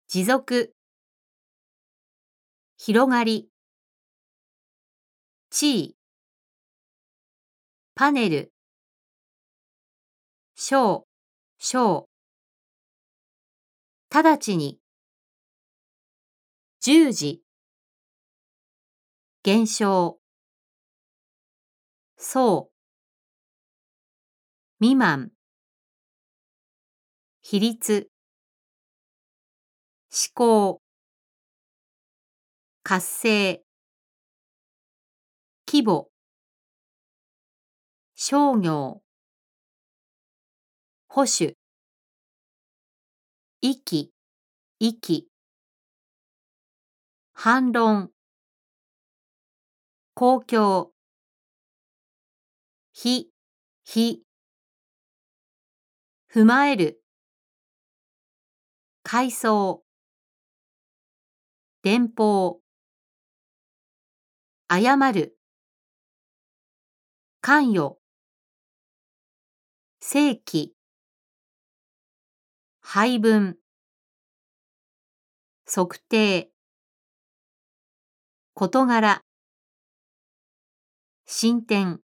持続、広がり、地位、パネル、小、小、直ちに、十時、減少、そう、未満、比率、思考、活性、規模、商業、保守、息、息、反論、公共、非、非、踏まえる、階層、電報、誤る、関与、正規、配分、測定、事柄、進展。